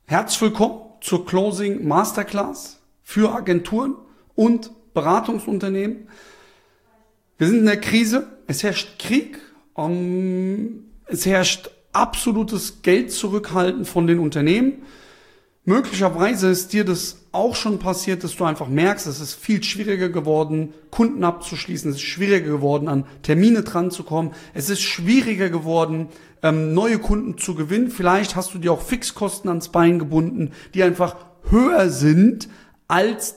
Herzlich willkommen zur Closing Masterclass für Agenturen und Beratungsunternehmen. Wir sind in der Krise, es herrscht Krieg, es herrscht absolutes Geldzurückhalten von den Unternehmen. Möglicherweise ist dir das auch schon passiert, dass du einfach merkst, es ist viel schwieriger geworden, Kunden abzuschließen, es ist schwieriger geworden, an Termine dran zu kommen, es ist schwieriger geworden, neue Kunden zu gewinnen. Vielleicht hast du dir auch Fixkosten ans Bein gebunden, die einfach höher sind als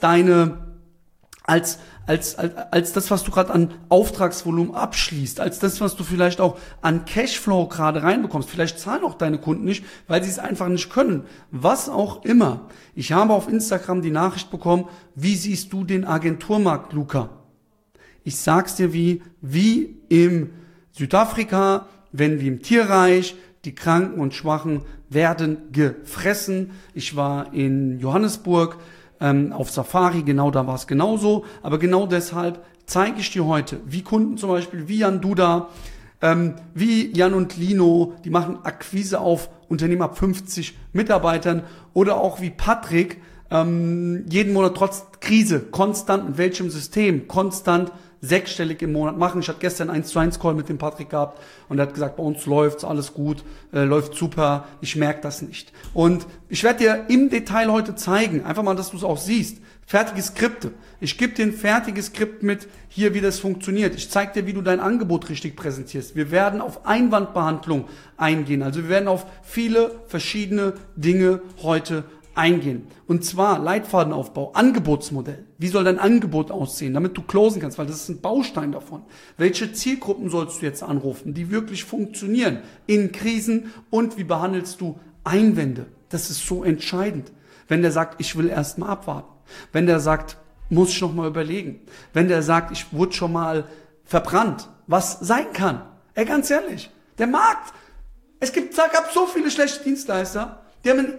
als das, was du gerade an Auftragsvolumen abschließt, als das, was du vielleicht auch an Cashflow gerade reinbekommst. Vielleicht zahlen auch deine Kunden nicht, weil sie es einfach nicht können. Was auch immer. Ich habe auf Instagram die Nachricht bekommen, wie siehst du den Agenturmarkt, Luca? Ich sag's dir wie im Südafrika, wenn wie im Tierreich, die Kranken und Schwachen werden gefressen. Ich war in Johannesburg, auf Safari, genau da war es genauso, aber genau deshalb zeige ich dir heute, wie Kunden zum Beispiel, wie Jan Duda, wie Jan und Lino, die machen Akquise auf Unternehmen ab 50 Mitarbeitern oder auch wie Patrick, jeden Monat trotz Krise, konstant mit welchem System, konstant sechsstellig im Monat machen. Ich hatte gestern 1:1 Call mit dem Patrick gehabt und er hat gesagt, bei uns läuft's, alles gut, läuft super, ich merke das nicht. Und ich werde dir im Detail heute zeigen, einfach mal, dass du es auch siehst, fertige Skripte. Ich gebe dir ein fertiges Skript mit, hier wie das funktioniert. Ich zeige dir, wie du dein Angebot richtig präsentierst. Wir werden auf Einwandbehandlung eingehen, also wir werden auf viele verschiedene Dinge heute eingehen. Und zwar Leitfadenaufbau, Angebotsmodell. Wie soll dein Angebot aussehen, damit du closen kannst? Weil das ist ein Baustein davon. Welche Zielgruppen sollst du jetzt anrufen, die wirklich funktionieren in Krisen? Und wie behandelst du Einwände? Das ist so entscheidend. Wenn der sagt, ich will erst mal abwarten. Wenn der sagt, muss ich noch mal überlegen. Wenn der sagt, ich wurde schon mal verbrannt. Was sein kann. Ganz ehrlich, der Markt. Gab so viele schlechte Dienstleister, die haben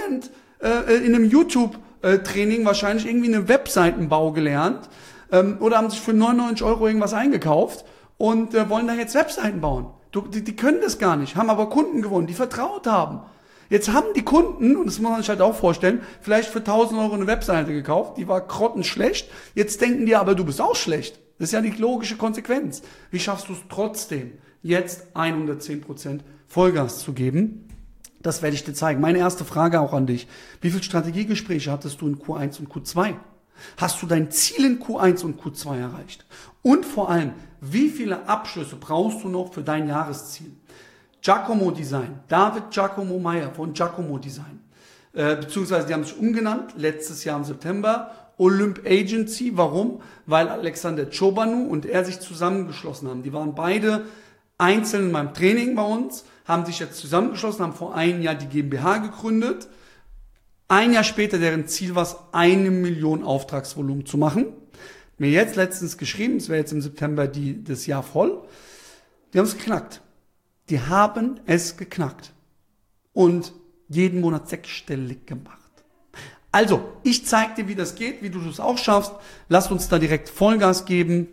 in einem YouTube-Training wahrscheinlich irgendwie einen Webseitenbau gelernt oder haben sich für 99 € irgendwas eingekauft und wollen da jetzt Webseiten bauen. Die können das gar nicht, haben aber Kunden gewonnen, die vertraut haben. Jetzt haben die Kunden, und das muss man sich halt auch vorstellen, vielleicht für 1.000 € eine Webseite gekauft, die war grottenschlecht. Jetzt denken die aber, du bist auch schlecht. Das ist ja die logische Konsequenz. Wie schaffst du es trotzdem, jetzt 110% Vollgas zu geben? Das werde ich dir zeigen. Meine erste Frage auch an dich. Wie viele Strategiegespräche hattest du in Q1 und Q2? Hast du dein Ziel in Q1 und Q2 erreicht? Und vor allem, wie viele Abschlüsse brauchst du noch für dein Jahresziel? Giacomo Design, David Giacomo Meyer von Giacomo Design, beziehungsweise die haben sich umgenannt, letztes Jahr im September, Olymp Agency. Warum? Weil Alexander Chobanu und er sich zusammengeschlossen haben. Die waren beide einzeln in meinem Training bei uns, haben sich jetzt zusammengeschlossen, haben vor einem Jahr die GmbH gegründet. Ein Jahr später, deren Ziel war es, 1 Million Auftragsvolumen zu machen. Mir jetzt letztens geschrieben, es wäre jetzt im September das Jahr voll. Die haben es geknackt. Die haben es geknackt. Und jeden Monat sechsstellig gemacht. Also, ich zeige dir, wie das geht, wie du das auch schaffst. Lass uns da direkt Vollgas geben.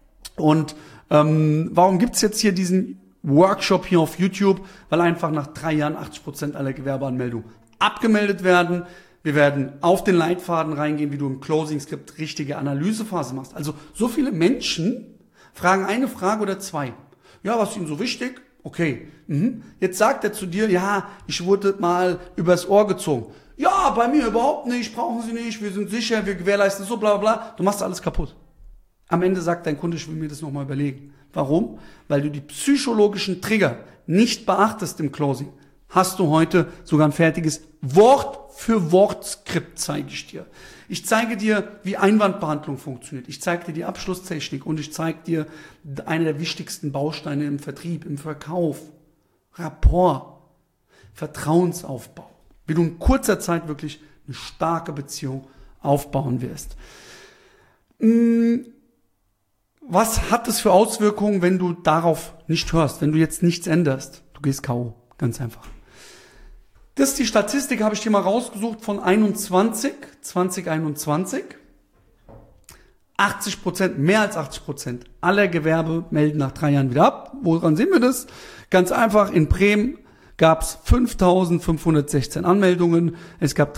Und warum gibt's jetzt hier diesen Workshop hier auf YouTube? Weil einfach nach 3 Jahren 80% aller Gewerbeanmeldungen abgemeldet werden. Wir werden auf den Leitfaden reingehen, wie du im Closing-Skript richtige Analysephase machst. Also so viele Menschen fragen eine Frage oder zwei. Ja, was ist ihnen so wichtig? Okay. Jetzt sagt er zu dir, ja, ich wurde mal übers Ohr gezogen. Ja, bei mir überhaupt nicht, brauchen Sie nicht, wir sind sicher, wir gewährleisten so, bla bla bla. Du machst alles kaputt. Am Ende sagt dein Kunde, ich will mir das nochmal überlegen. Warum? Weil du die psychologischen Trigger nicht beachtest im Closing. Hast du heute sogar ein fertiges Wort-für-Wort-Skript, zeige ich dir. Ich zeige dir, wie Einwandbehandlung funktioniert. Ich zeige dir die Abschlusstechnik und ich zeige dir eine der wichtigsten Bausteine im Vertrieb, im Verkauf. Rapport, Vertrauensaufbau. Wie du in kurzer Zeit wirklich eine starke Beziehung aufbauen wirst. Was hat es für Auswirkungen, wenn du darauf nicht hörst, wenn du jetzt nichts änderst? Du gehst K.O., ganz einfach. Das ist die Statistik, habe ich dir mal rausgesucht von 2021. 80%, mehr als 80% aller Gewerbe melden nach 3 Jahren wieder ab. Woran sehen wir das? Ganz einfach, in Bremen gab es 5.516 Anmeldungen, es gab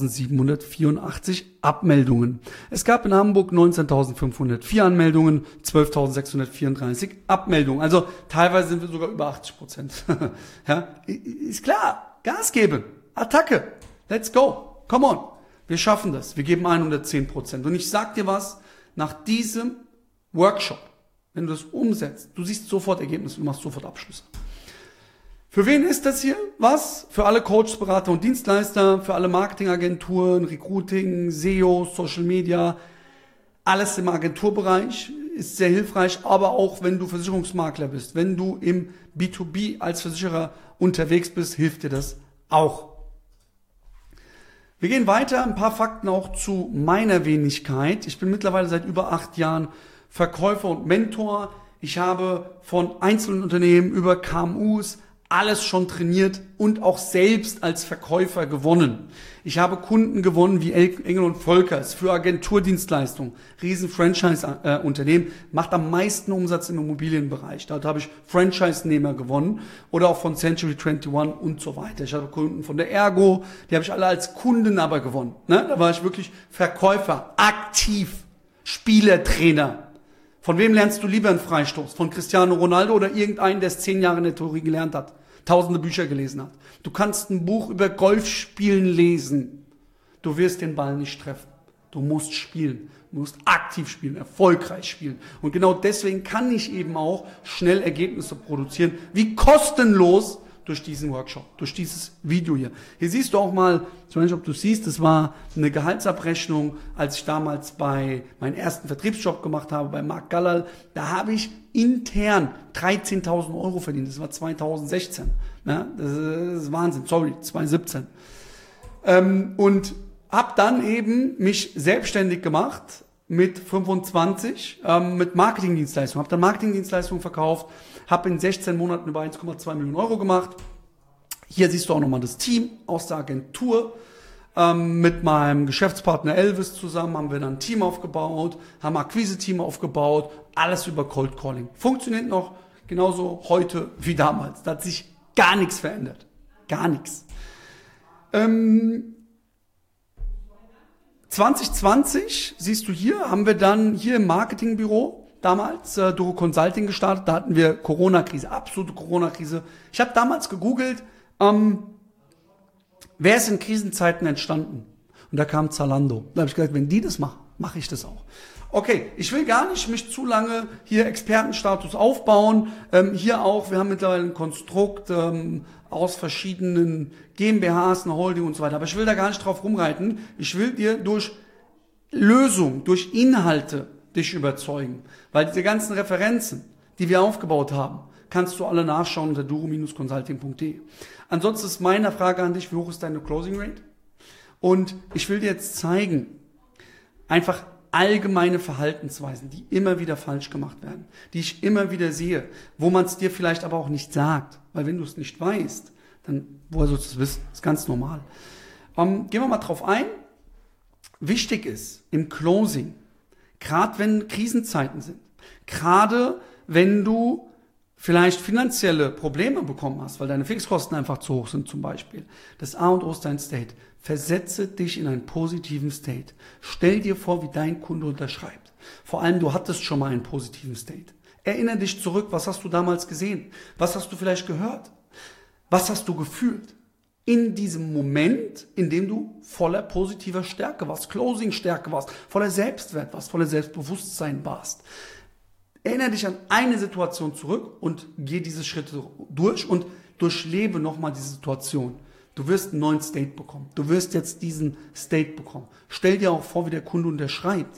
3.784 Abmeldungen. Es gab in Hamburg 19.504 Anmeldungen, 12.634 Abmeldungen. Also teilweise sind wir sogar über 80%. Ja, ist klar, Gas geben, Attacke, let's go, come on. Wir schaffen das, wir geben 110%. Und ich sag dir was, nach diesem Workshop, wenn du das umsetzt, du siehst sofort Ergebnisse, du machst sofort Abschlüsse. Für wen ist das hier? Was? Für alle Coaches, Berater und Dienstleister, für alle Marketingagenturen, Recruiting, SEO, Social Media, alles im Agenturbereich ist sehr hilfreich, aber auch wenn du Versicherungsmakler bist, wenn du im B2B als Versicherer unterwegs bist, hilft dir das auch. Wir gehen weiter, ein paar Fakten auch zu meiner Wenigkeit. Ich bin mittlerweile seit über 8 Jahren Verkäufer und Mentor. Ich habe von einzelnen Unternehmen über KMUs alles schon trainiert und auch selbst als Verkäufer gewonnen. Ich habe Kunden gewonnen wie Engel und Völkers für Agenturdienstleistungen, riesen Franchise-Unternehmen, macht am meisten Umsatz im Immobilienbereich. Dort habe ich Franchise-Nehmer gewonnen oder auch von Century 21 und so weiter. Ich habe Kunden von der Ergo, die habe ich alle als Kunden aber gewonnen. Da war ich wirklich Verkäufer, aktiv, Spielertrainer. Von wem lernst du lieber einen Freistoß? Von Cristiano Ronaldo oder irgendeinen, der es 10 Jahre in der Theorie gelernt hat, tausende Bücher gelesen hat? Du kannst ein Buch über Golfspielen lesen. Du wirst den Ball nicht treffen. Du musst spielen. Du musst aktiv spielen, erfolgreich spielen. Und genau deswegen kann ich eben auch schnell Ergebnisse produzieren, wie kostenlos durch diesen Workshop, durch dieses Video hier. Hier siehst du auch mal, ich weiß nicht, ob du siehst, das war eine Gehaltsabrechnung, als ich damals bei meinem ersten Vertriebsjob gemacht habe, bei Marc Gallal. Da habe ich intern 13.000 Euro verdient. Das war 2016. Ja, das ist Wahnsinn. Sorry, 2017. Und habe dann eben mich selbstständig gemacht mit 25, mit Marketingdienstleistungen. Habe dann Marketingdienstleistungen verkauft, habe in 16 Monaten über 1,2 Millionen Euro gemacht. Hier siehst du auch nochmal das Team aus der Agentur. Mit meinem Geschäftspartner Elvis zusammen haben wir dann ein Team aufgebaut, haben ein Akquise-Team aufgebaut, alles über Cold Calling. Funktioniert noch genauso heute wie damals. Da hat sich gar nichts verändert. Gar nichts. 2020, siehst du hier, haben wir dann hier im Marketingbüro damals Doro Consulting gestartet. Da hatten wir Corona-Krise, absolute Corona-Krise. Ich habe damals gegoogelt, wer ist in Krisenzeiten entstanden? Und da kam Zalando. Da habe ich gesagt, wenn die das machen, mache ich das auch. Okay, ich will gar nicht mich zu lange hier Expertenstatus aufbauen. Hier auch, wir haben mittlerweile ein Konstrukt aus verschiedenen GmbHs, eine Holding und so weiter. Aber ich will da gar nicht drauf rumreiten. Ich will dir durch Lösung, durch Inhalte dich überzeugen. Weil diese ganzen Referenzen, die wir aufgebaut haben, kannst du alle nachschauen unter duro-consulting.de. Ansonsten ist meine Frage an dich, wie hoch ist deine Closing Rate? Und ich will dir jetzt zeigen, einfach allgemeine Verhaltensweisen, die immer wieder falsch gemacht werden, die ich immer wieder sehe, wo man es dir vielleicht aber auch nicht sagt. Weil wenn du es nicht weißt, dann woher sollst du es wissen? Das ist ganz normal. Gehen wir mal drauf ein. Wichtig ist im Closing, gerade wenn Krisenzeiten sind, gerade wenn du vielleicht finanzielle Probleme bekommen hast, weil deine Fixkosten einfach zu hoch sind zum Beispiel. Das A und O ist dein State. Versetze dich in einen positiven State. Stell dir vor, wie dein Kunde unterschreibt. Vor allem, du hattest schon mal einen positiven State. Erinnere dich zurück, was hast du damals gesehen? Was hast du vielleicht gehört? Was hast du gefühlt? In diesem Moment, in dem du voller positiver Stärke warst, Closing-Stärke warst, voller Selbstwert warst, voller Selbstbewusstsein warst. Erinnere dich an eine Situation zurück und geh diese Schritte durch und durchlebe nochmal diese Situation. Du wirst einen neuen State bekommen. Du wirst jetzt diesen State bekommen. Stell dir auch vor, wie der Kunde unterschreibt.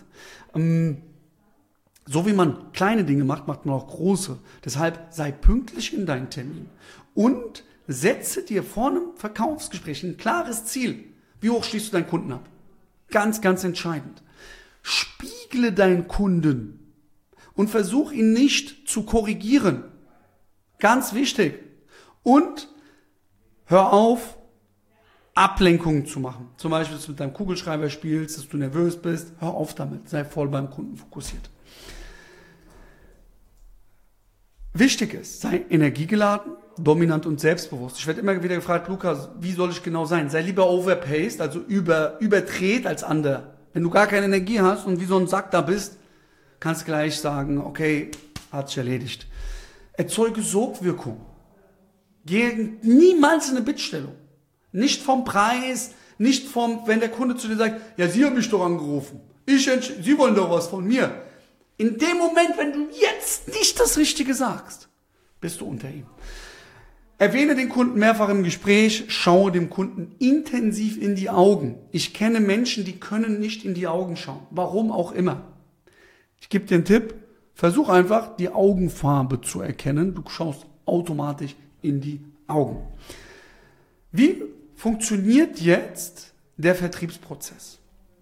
So wie man kleine Dinge macht, macht man auch große. Deshalb sei pünktlich in deinen Termin und setze dir vor einem Verkaufsgespräch ein klares Ziel. Wie hoch schließt du deinen Kunden ab? Ganz, ganz entscheidend. Spiegle deinen Kunden und versuch ihn nicht zu korrigieren. Ganz wichtig. Und hör auf, Ablenkungen zu machen. Zum Beispiel, dass du mit deinem Kugelschreiber spielst, dass du nervös bist. Hör auf damit. Sei voll beim Kunden fokussiert. Wichtig ist, sei energiegeladen, dominant und selbstbewusst. Ich werde immer wieder gefragt, Lukas, wie soll ich genau sein? Sei lieber overpaced, also überdreht als andere. Wenn du gar keine Energie hast und wie so ein Sack da bist, kannst du gleich sagen, okay, hat sich erledigt. Erzeuge Sogwirkung. Geh niemals in eine Bittstellung. Nicht vom Preis, nicht wenn der Kunde zu dir sagt, ja, Sie haben mich doch angerufen. Sie wollen doch was von mir. In dem Moment, wenn du jetzt nicht das Richtige sagst, bist du unter ihm. Erwähne den Kunden mehrfach im Gespräch, schaue dem Kunden intensiv in die Augen. Ich kenne Menschen, die können nicht in die Augen schauen. Warum auch immer. Ich gebe dir einen Tipp, versuch einfach, die Augenfarbe zu erkennen. Du schaust automatisch in die Augen. Wie funktioniert jetzt der Vertriebsprozess?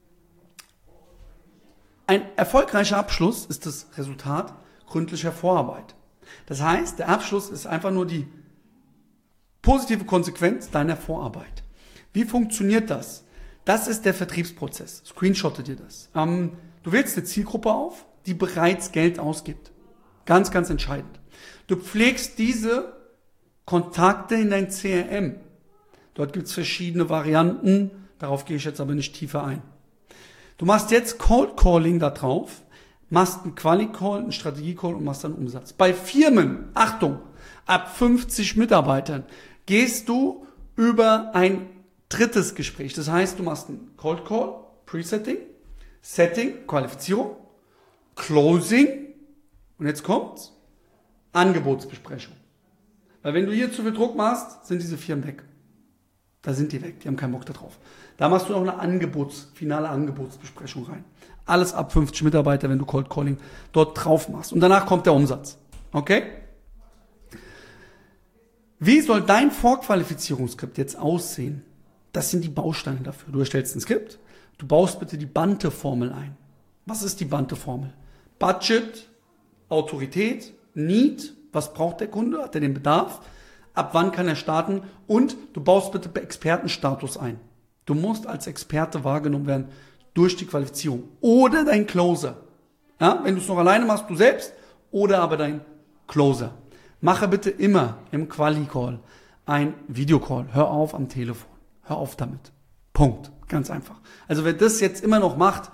Ein erfolgreicher Abschluss ist das Resultat gründlicher Vorarbeit. Das heißt, der Abschluss ist einfach nur die positive Konsequenz deiner Vorarbeit. Wie funktioniert das? Das ist der Vertriebsprozess. Screenshotte dir das. Du wählst eine Zielgruppe auf, die bereits Geld ausgibt. Ganz, ganz entscheidend. Du pflegst diese Kontakte in dein CRM. Dort gibt es verschiedene Varianten. Darauf gehe ich jetzt aber nicht tiefer ein. Du machst jetzt Cold Calling da drauf, machst einen Quali-Call, einen Strategie-Call und machst dann Umsatz. Bei Firmen, Achtung, ab 50 Mitarbeitern gehst du über ein drittes Gespräch. Das heißt, du machst einen Cold Call, Presetting, Setting, Qualifizierung, Closing und jetzt kommt's, Angebotsbesprechung. Weil wenn du hier zu viel Druck machst, sind diese Firmen weg. Da sind die weg, die haben keinen Bock da drauf. Da machst du auch eine finale Angebotsbesprechung rein. Alles ab 50 Mitarbeiter, wenn du Cold Calling dort drauf machst. Und danach kommt der Umsatz. Okay? Wie soll dein Vorqualifizierungsskript jetzt aussehen? Das sind die Bausteine dafür. Du erstellst ein Skript, du baust bitte die Bante-Formel ein. Was ist die Bante-Formel? Budget, Autorität, Need, was braucht der Kunde, hat er den Bedarf, ab wann kann er starten und du baust bitte Expertenstatus ein. Du musst als Experte wahrgenommen werden durch die Qualifizierung oder dein Closer. Ja, wenn du es noch alleine machst, du selbst oder aber dein Closer. Mache bitte immer im Quali-Call ein Videocall. Hör auf am Telefon. Hör auf damit. Punkt. Ganz einfach. Also wer das jetzt immer noch macht,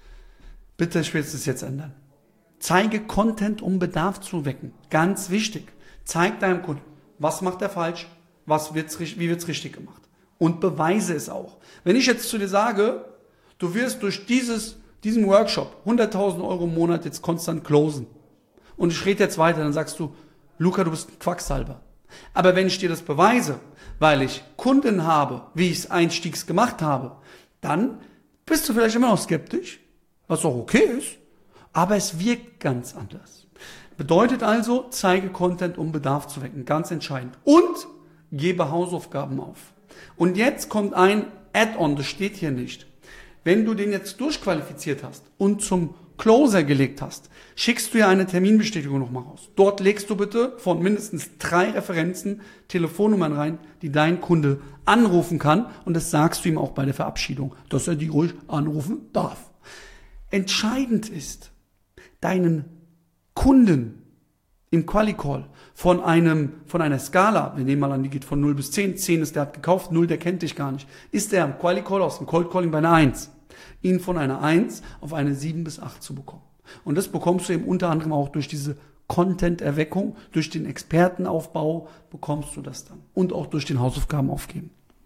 bitte spätestens jetzt ändern. Zeige Content, um Bedarf zu wecken. Ganz wichtig. Zeig deinem Kunden, was macht er falsch, wie wird's richtig gemacht. Und beweise es auch. Wenn ich jetzt zu dir sage, du wirst durch diesen Workshop 100.000 Euro im Monat jetzt konstant closen und ich rede jetzt weiter, dann sagst du, Luca, du bist ein Quacksalber. Aber wenn ich dir das beweise, weil ich Kunden habe, wie ich es einstiegs gemacht habe, dann bist du vielleicht immer noch skeptisch, was auch okay ist, aber es wirkt ganz anders. Bedeutet also, zeige Content, um Bedarf zu wecken, ganz entscheidend. Und gebe Hausaufgaben auf. Und jetzt kommt ein Add-on, das steht hier nicht. Wenn du den jetzt durchqualifiziert hast und zum Closer gelegt hast, schickst du ja eine Terminbestätigung nochmal raus. Dort legst du bitte von mindestens 3 Referenzen Telefonnummern rein, die dein Kunde anrufen kann. Und das sagst du ihm auch bei der Verabschiedung, dass er die ruhig anrufen darf. Entscheidend ist, deinen Kunden im Quali-Call von einer Skala, wir nehmen mal an, die geht von 0 bis 10, 10 ist, der hat gekauft, 0, der kennt dich gar nicht, ist der im Quali-Call aus dem Cold-Calling bei einer 1, ihn von einer 1 auf eine 7 bis 8 zu bekommen. Und das bekommst du eben unter anderem auch durch diese Content-Erweckung, durch den Expertenaufbau bekommst du das dann und auch durch den Hausaufgaben aufgeben.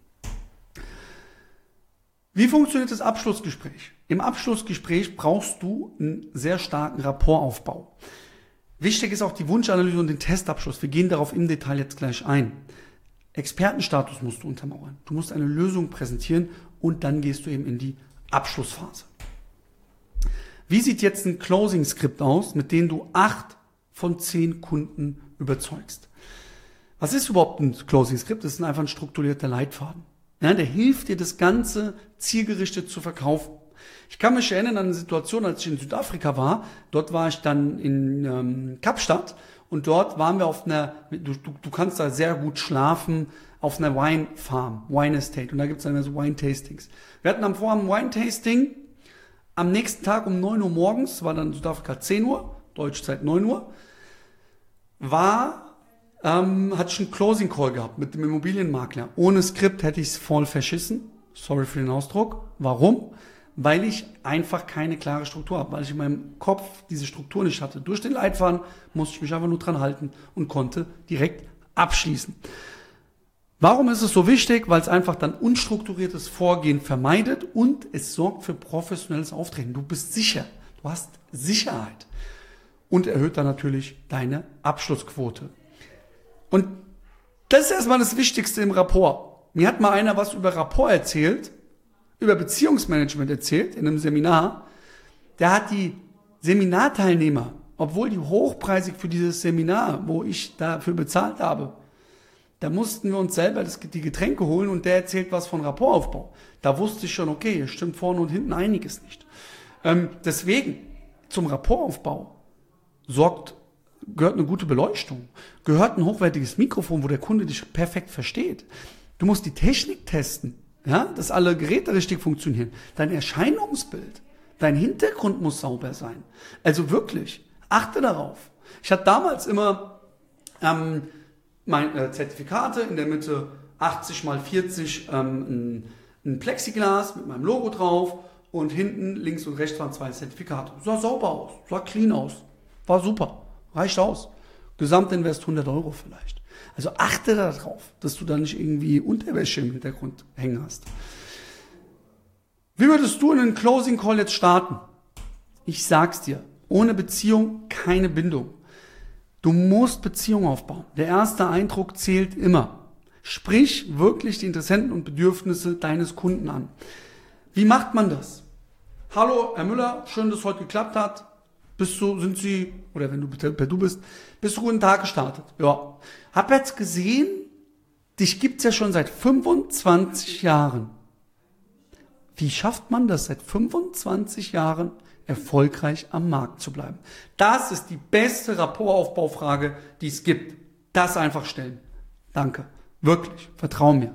Wie funktioniert das Abschlussgespräch? Im Abschlussgespräch brauchst du einen sehr starken Rapportaufbau. Wichtig ist auch die Wunschanalyse und den Testabschluss. Wir gehen darauf im Detail jetzt gleich ein. Expertenstatus musst du untermauern. Du musst eine Lösung präsentieren und dann gehst du eben in die Abschlussphase. Wie sieht jetzt ein Closing-Skript aus, mit dem du 8 von 10 Kunden überzeugst? Was ist überhaupt ein Closing-Skript? Das ist einfach ein strukturierter Leitfaden. Ja, der hilft dir, das Ganze zielgerichtet zu verkaufen. Ich kann mich erinnern an eine Situation, als ich in Südafrika war. Dort war ich dann in Kapstadt und dort waren wir auf einer, du kannst da sehr gut schlafen, auf einer Wine Farm, Wine Estate. Und da gibt es dann so Wine Tastings. Wir hatten am Vorabend Wine Tasting. Am nächsten Tag um 9 Uhr morgens, war dann in Südafrika 10 Uhr, deutsche Zeit 9 Uhr, hatte ich einen Closing Call gehabt mit dem Immobilienmakler. Ohne Skript hätte ich es voll verschissen. Sorry für den Ausdruck. Warum? Weil ich einfach keine klare Struktur habe, weil ich in meinem Kopf diese Struktur nicht hatte. Durch den Leitfaden musste ich mich einfach nur dran halten und konnte direkt abschließen. Warum ist es so wichtig? Weil es einfach dann unstrukturiertes Vorgehen vermeidet und es sorgt für professionelles Auftreten. Du bist sicher, du hast Sicherheit und erhöht dann natürlich deine Abschlussquote. Und das ist erstmal das Wichtigste im Rapport. Mir hat mal einer was über Rapport erzählt, über Beziehungsmanagement erzählt in einem Seminar. Der hat die Seminarteilnehmer, obwohl die hochpreisig für dieses Seminar, wo ich dafür bezahlt habe, da mussten wir uns selber die Getränke holen und der erzählt was von Rapportaufbau. Da wusste ich schon, okay, hier stimmt vorne und hinten einiges nicht. Deswegen, zum Rapportaufbau gehört eine gute Beleuchtung, gehört ein hochwertiges Mikrofon, wo der Kunde dich perfekt versteht. Du musst die Technik testen, ja, dass alle Geräte richtig funktionieren. Dein Erscheinungsbild, dein Hintergrund muss sauber sein. Also wirklich, achte darauf. Ich hatte damals immer meine Zertifikate, in der Mitte 80x40 ein Plexiglas mit meinem Logo drauf und hinten links und rechts waren 2 Zertifikate. Sah sauber aus, sah clean aus, war super, reicht aus. Gesamtinvest 100 Euro vielleicht. Also achte darauf, dass du da nicht irgendwie Unterwäsche im Hintergrund hängen hast. Wie würdest du in einen Closing Call jetzt starten? Ich sag's dir, ohne Beziehung keine Bindung. Du musst Beziehung aufbauen. Der erste Eindruck zählt immer. Sprich wirklich die Interessenten und Bedürfnisse deines Kunden an. Wie macht man das? Hallo, Herr Müller, schön, dass es heute geklappt hat. Sind Sie, oder wenn du per Du bist, bist du guten Tag gestartet? Ja. Hab jetzt gesehen, dich gibt's ja schon seit 25 Jahren. Wie schafft man das seit 25 Jahren erfolgreich am Markt zu bleiben? Das ist die beste Rapportaufbaufrage, die es gibt. Das einfach stellen. Danke. Wirklich. Vertrau mir.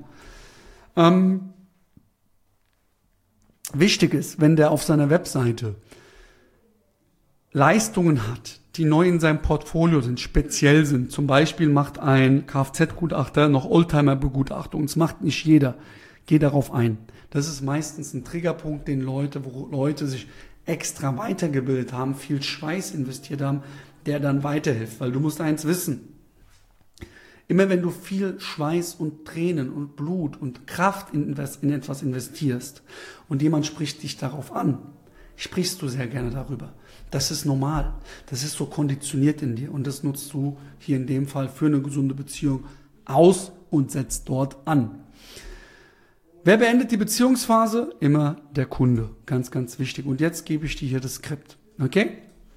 Wichtig ist, wenn der auf seiner Webseite Leistungen hat, die neu in seinem Portfolio sind, speziell sind. Zum Beispiel macht ein Kfz-Gutachter noch Oldtimer-Begutachtung. Das macht nicht jeder. Geh darauf ein. Das ist meistens ein Triggerpunkt, wo Leute sich extra weitergebildet haben, viel Schweiß investiert haben, der dann weiterhilft. Weil du musst eins wissen. Immer wenn du viel Schweiß und Tränen und Blut und Kraft in etwas investierst und jemand spricht dich darauf an, sprichst du sehr gerne darüber. Das ist normal. Das ist so konditioniert in dir und das nutzt du hier in dem Fall für eine gesunde Beziehung aus und setzt dort an. Wer beendet die Beziehungsphase? Immer der Kunde. Ganz, ganz wichtig. Und jetzt gebe ich dir hier das Skript. Okay?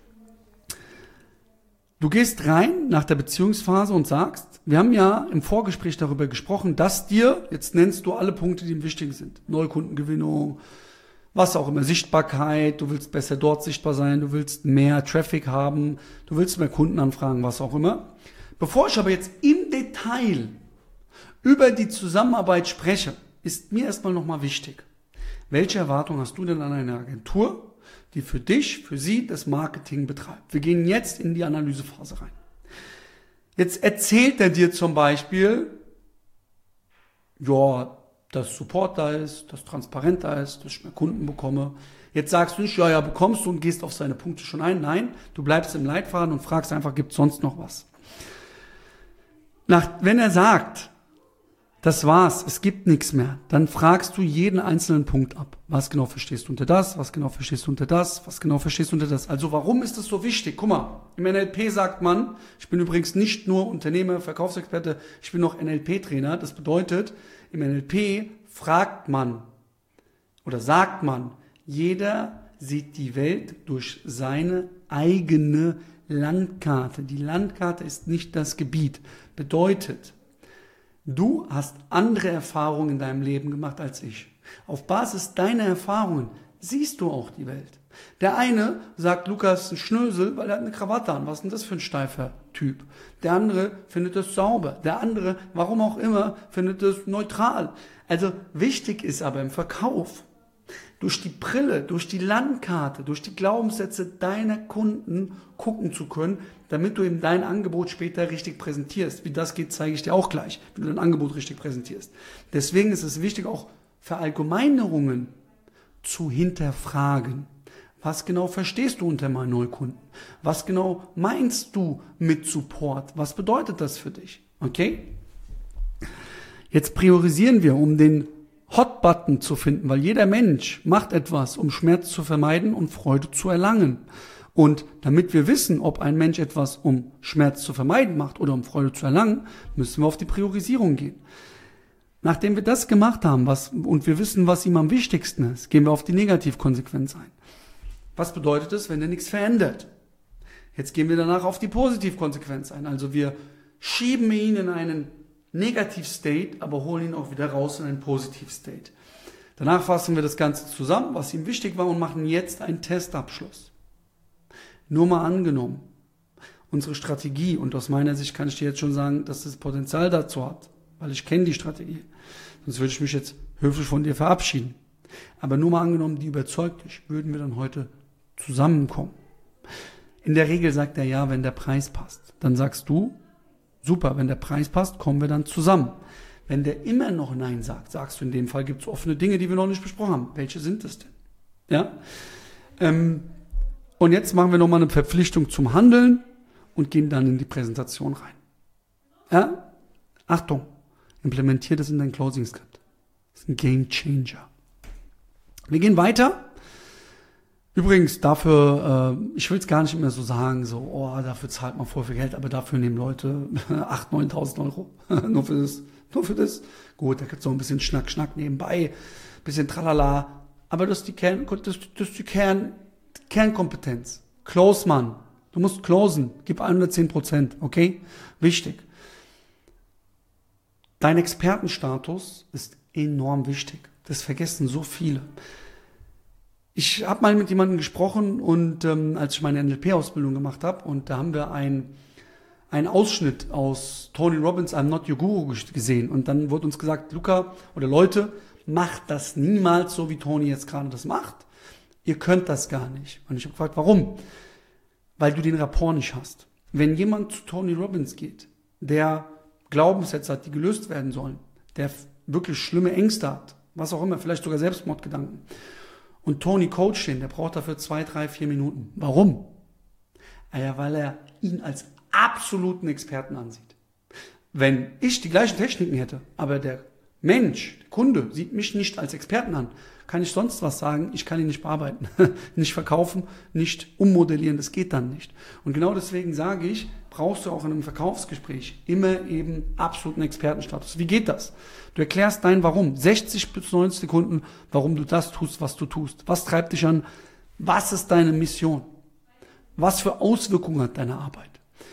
Du gehst rein nach der Beziehungsphase und sagst, wir haben ja im Vorgespräch darüber gesprochen, dass dir, jetzt nennst du alle Punkte, die ihm wichtig sind. Neukundengewinnung, was auch immer, Sichtbarkeit, du willst besser dort sichtbar sein, du willst mehr Traffic haben, du willst mehr Kundenanfragen, was auch immer. Bevor ich aber jetzt im Detail über die Zusammenarbeit spreche, ist mir erstmal nochmal wichtig. Welche Erwartung hast du denn an eine Agentur, die für dich, für sie das Marketing betreibt? Wir gehen jetzt in die Analysephase rein. Jetzt erzählt er dir zum Beispiel, ja, dass Support da ist, dass transparent da ist, dass ich mehr Kunden bekomme. Jetzt sagst du nicht, ja, bekommst du und gehst auf seine Punkte schon ein. Nein, du bleibst im Leitfaden und fragst einfach, gibt es sonst noch was? Wenn er sagt, das war's, es gibt nichts mehr, dann fragst du jeden einzelnen Punkt ab. Was genau verstehst du unter das? Was genau verstehst du unter das? Was genau verstehst du unter das? Also warum ist das so wichtig? Guck mal, im NLP sagt man, ich bin übrigens nicht nur Unternehmer, Verkaufsexperte, ich bin noch NLP-Trainer. Das bedeutet, im NLP fragt man oder sagt man, jeder sieht die Welt durch seine eigene Landkarte. Die Landkarte ist nicht das Gebiet. Bedeutet, du hast andere Erfahrungen in deinem Leben gemacht als ich. Auf Basis deiner Erfahrungen siehst du auch die Welt. Der eine sagt, Lukas ist ein Schnösel, weil er hat eine Krawatte an. Was ist denn das für ein steifer Typ? Der andere findet es sauber. Der andere, warum auch immer, findet es neutral. Also wichtig ist aber im Verkauf, durch die Brille, durch die Landkarte, durch die Glaubenssätze deiner Kunden gucken zu können, damit du eben dein Angebot später richtig präsentierst. Wie das geht, zeige ich dir auch gleich, wie du dein Angebot richtig präsentierst. Deswegen ist es wichtig, auch Verallgemeinerungen zu hinterfragen. Was genau verstehst du unter meinen Neukunden? Was genau meinst du mit Support? Was bedeutet das für dich? Okay? Jetzt priorisieren wir, um den Hot-Button zu finden, weil jeder Mensch macht etwas, um Schmerz zu vermeiden und Freude zu erlangen. Und damit wir wissen, ob ein Mensch etwas, um Schmerz zu vermeiden macht oder um Freude zu erlangen, müssen wir auf die Priorisierung gehen. Nachdem wir das gemacht haben und wir wissen, was ihm am wichtigsten ist, gehen wir auf die Negativkonsequenz ein. Was bedeutet es, wenn er nichts verändert? Jetzt gehen wir danach auf die Positivkonsequenz ein. Also wir schieben ihn in einen Negativ-State, aber holen ihn auch wieder raus in einen Positiv-State. Danach fassen wir das Ganze zusammen, was ihm wichtig war, und machen jetzt einen Testabschluss. Nur mal angenommen, unsere Strategie, und aus meiner Sicht kann ich dir jetzt schon sagen, dass das Potenzial dazu hat, weil ich kenne die Strategie. Sonst würde ich mich jetzt höflich von dir verabschieden. Aber nur mal angenommen, die überzeugt dich, würden wir dann heute zusammenkommen. In der Regel sagt er ja, wenn der Preis passt. Dann sagst du, super, wenn der Preis passt, kommen wir dann zusammen. Wenn der immer noch Nein sagt, sagst du, in dem Fall gibt es offene Dinge, die wir noch nicht besprochen haben. Welche sind es denn? Ja? Und jetzt machen wir nochmal eine Verpflichtung zum Handeln und gehen dann in die Präsentation rein. Ja? Achtung, implementier das in dein Closing-Skript. Das ist ein Game Changer. Wir gehen weiter. Übrigens, dafür, ich will es gar nicht mehr so sagen, dafür zahlt man voll viel Geld, aber dafür nehmen Leute 8.000, 9.000 Euro. Nur für das. Gut, da gibt es noch ein bisschen Schnack nebenbei, bisschen Tralala. Aber das ist die Kernkompetenz. Close, Mann. Du musst closen. Gib 110%, okay? Wichtig. Dein Expertenstatus ist enorm wichtig. Das vergessen so viele. Ich habe mal mit jemandem gesprochen und als ich meine NLP-Ausbildung gemacht habe, und da haben wir einen Ausschnitt aus Tony Robbins, I'm Not Your Guru gesehen, und dann wurde uns gesagt, Luca oder Leute, macht das niemals so, wie Tony jetzt gerade das macht. Ihr könnt das gar nicht. Und ich habe gefragt, warum? Weil du den Rapport nicht hast. Wenn jemand zu Tony Robbins geht, der Glaubenssätze hat, die gelöst werden sollen, der wirklich schlimme Ängste hat, was auch immer, vielleicht sogar Selbstmordgedanken, und Tony coacht den, der braucht dafür 2, 3, 4 Minuten. Warum? Ja, weil er ihn als absoluten Experten ansieht. Wenn ich die gleichen Techniken hätte, aber der Mensch, der Kunde, sieht mich nicht als Experten an, kann ich sonst was sagen, ich kann ihn nicht bearbeiten, nicht verkaufen, nicht ummodellieren, das geht dann nicht. Und genau deswegen sage ich, brauchst du auch in einem Verkaufsgespräch immer eben absoluten Expertenstatus. Wie geht das? Du erklärst dein Warum. 60 bis 90 Sekunden, warum du das tust, was du tust. Was treibt dich an? Was ist deine Mission? Was für Auswirkungen hat deine Arbeit?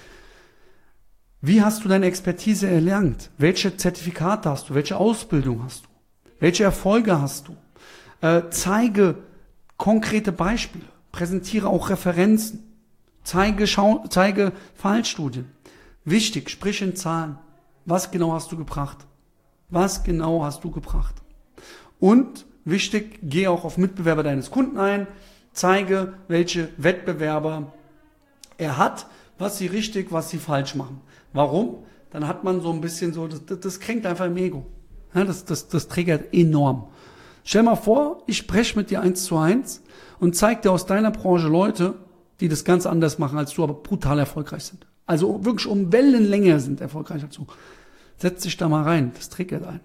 Wie hast du deine Expertise erlernt? Welche Zertifikate hast du? Welche Ausbildung hast du? Welche Erfolge hast du? Zeige konkrete Beispiele. Präsentiere auch Referenzen. Zeige Fallstudien. Wichtig, sprich in Zahlen. Was genau hast du gebracht? Was genau hast du gebracht? Und wichtig, geh auch auf Mitbewerber deines Kunden ein. Zeige, welche Wettbewerber er hat, was sie richtig, was sie falsch machen. Warum? Dann hat man so ein bisschen so, das kränkt einfach im Ego. Ja, das triggert enorm. Stell mal vor, ich spreche mit dir 1:1 und zeig dir aus deiner Branche Leute, die das ganz anders machen als du, aber brutal erfolgreich sind. Also wirklich um Wellenlänge sind erfolgreich als du. Setz dich da mal rein, das triggert ein.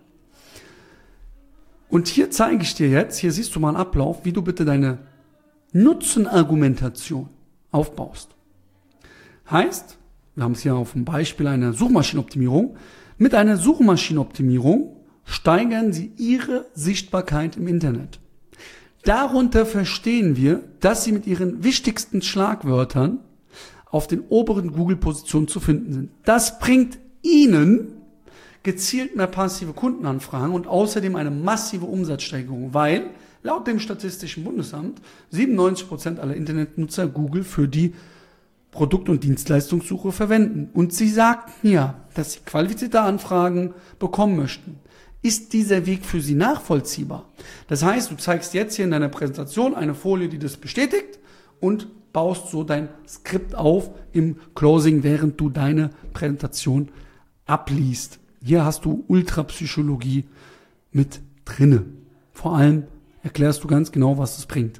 Und hier zeige ich dir jetzt, hier siehst du mal einen Ablauf, wie du bitte deine Nutzenargumentation aufbaust. Heißt, wir haben es hier auf dem Beispiel einer Suchmaschinenoptimierung. Mit einer Suchmaschinenoptimierung steigern Sie Ihre Sichtbarkeit im Internet. Darunter verstehen wir, dass Sie mit Ihren wichtigsten Schlagwörtern auf den oberen Google-Positionen zu finden sind. Das bringt Ihnen gezielt mehr passive Kundenanfragen und außerdem eine massive Umsatzsteigerung, weil laut dem Statistischen Bundesamt 97% aller Internetnutzer Google für die Produkt- und Dienstleistungssuche verwenden. Und sie sagten ja, dass sie qualifizierte Anfragen bekommen möchten. Ist dieser Weg für sie nachvollziehbar? Das heißt, du zeigst jetzt hier in deiner Präsentation eine Folie, die das bestätigt und baust so dein Skript auf im Closing, während du deine Präsentation abliest. Hier hast du Ultrapsychologie mit drinne. Vor allem erklärst du ganz genau, was es bringt.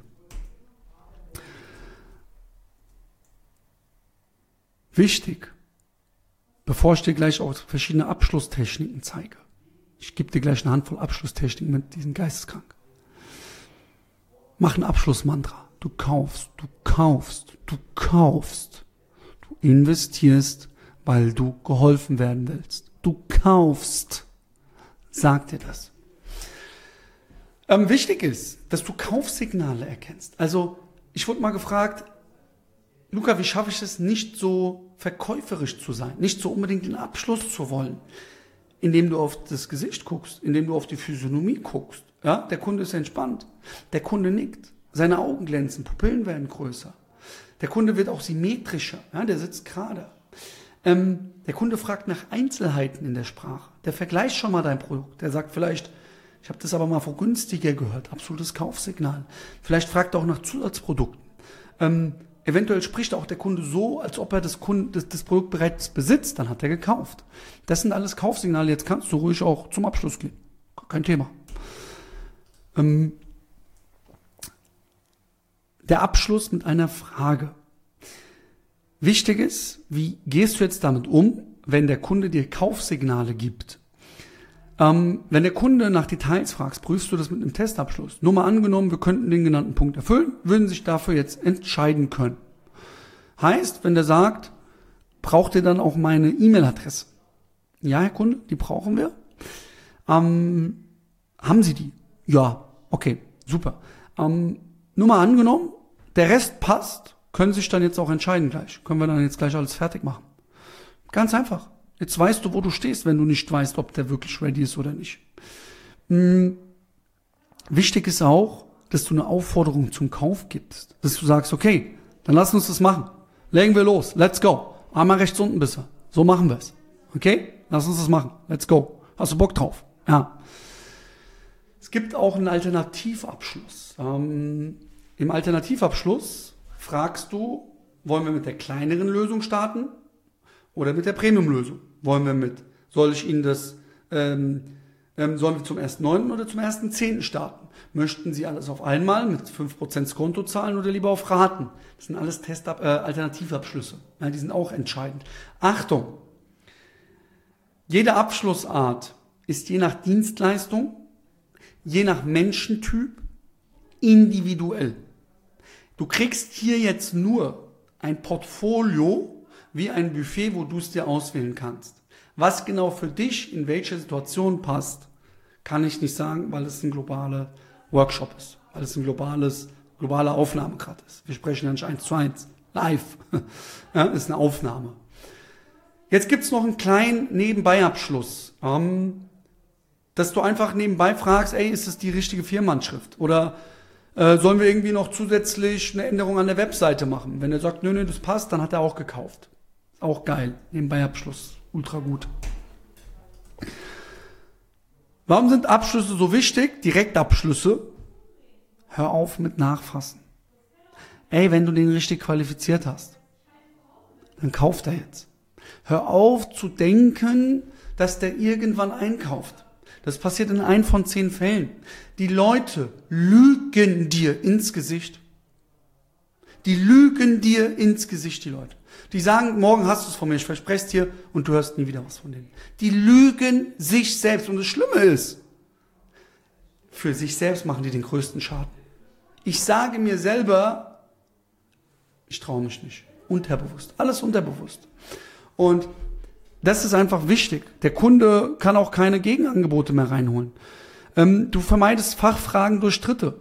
Wichtig, bevor ich dir gleich auch verschiedene Abschlusstechniken zeige. Ich gebe dir gleich eine Handvoll Abschlusstechniken mit, die sind geisteskrank. Mach ein Abschlussmantra. Du kaufst, du kaufst, du kaufst. Du investierst, weil du geholfen werden willst. Du kaufst. Sag dir das. Wichtig ist, dass du Kaufsignale erkennst. Also, ich wurde mal gefragt, Luca, wie schaffe ich es, nicht so verkäuferisch zu sein, nicht so unbedingt den Abschluss zu wollen, indem du auf das Gesicht guckst, indem du auf die Physiognomie guckst. Ja, der Kunde ist entspannt, der Kunde nickt, seine Augen glänzen, Pupillen werden größer. Der Kunde wird auch symmetrischer, ja, der sitzt gerade. Der Kunde fragt nach Einzelheiten in der Sprache. Der vergleicht schon mal dein Produkt. Der sagt vielleicht, ich habe das aber mal vor günstiger gehört, absolutes Kaufsignal. Vielleicht fragt er auch nach Zusatzprodukten. Eventuell spricht auch der Kunde so, als ob er das Produkt bereits besitzt, dann hat er gekauft. Das sind alles Kaufsignale, jetzt kannst du ruhig auch zum Abschluss gehen. Kein Thema. Der Abschluss mit einer Frage. Wichtig ist, wie gehst du jetzt damit um, wenn der Kunde dir Kaufsignale gibt? Wenn der Kunde nach Details fragst, prüfst du das mit einem Testabschluss. Nur mal angenommen, wir könnten den genannten Punkt erfüllen, würden sich dafür jetzt entscheiden können. Heißt, wenn der sagt, braucht ihr dann auch meine E-Mail-Adresse? Ja, Herr Kunde, die brauchen wir. Haben Sie die? Ja, okay, super. Nur mal angenommen, der Rest passt, können sich dann jetzt auch entscheiden gleich. Können wir dann jetzt gleich alles fertig machen. Ganz einfach. Jetzt weißt du, wo du stehst, wenn du nicht weißt, ob der wirklich ready ist oder nicht. Wichtig ist auch, dass du eine Aufforderung zum Kauf gibst. Dass du sagst, okay, dann lass uns das machen. Legen wir los. Let's go. Einmal rechts unten bist du. So machen wir es. Okay? Lass uns das machen. Let's go. Hast du Bock drauf? Ja. Es gibt auch einen Alternativabschluss. Im Alternativabschluss fragst du, wollen wir mit der kleineren Lösung starten oder mit der Premium-Lösung? Soll ich Ihnen das, sollen wir zum 1.9. oder zum 1.10. starten? Möchten Sie alles auf einmal mit 5% Skonto zahlen oder lieber auf Raten? Das sind alles Alternativabschlüsse. Ja, die sind auch entscheidend. Achtung! Jede Abschlussart ist je nach Dienstleistung, je nach Menschentyp individuell. Du kriegst hier jetzt nur ein Portfolio wie ein Buffet, wo du es dir auswählen kannst. Was genau für dich in welcher Situation passt, kann ich nicht sagen, weil es ein globaler Workshop ist, weil es ein globaler Aufnahmegrad ist. Wir sprechen ja nicht 1:1, live. Ja, ist eine Aufnahme. Jetzt gibt's noch einen kleinen Nebenbei-Abschluss, dass du einfach nebenbei fragst, ey, ist das die richtige Firmenhandschrift? Oder sollen wir irgendwie noch zusätzlich eine Änderung an der Webseite machen? Wenn er sagt, nö, das passt, dann hat er auch gekauft. Auch geil. Nebenbei-Abschluss. Ultra gut. Warum sind Abschlüsse so wichtig? Direktabschlüsse. Hör auf mit Nachfassen. Ey, wenn du den richtig qualifiziert hast, dann kauft er jetzt. Hör auf zu denken, dass der irgendwann einkauft. Das passiert in 1 von 10 Fällen. Die Leute lügen dir ins Gesicht. Die lügen dir ins Gesicht, die Leute. Die sagen, morgen hast du es von mir, ich verspreche es dir, und du hörst nie wieder was von denen. Die lügen sich selbst. Und das Schlimme ist, für sich selbst machen die den größten Schaden. Ich sage mir selber, ich traue mich nicht. Unterbewusst. Alles unterbewusst. Und das ist einfach wichtig. Der Kunde kann auch keine Gegenangebote mehr reinholen. Du vermeidest Fachfragen durch Dritte.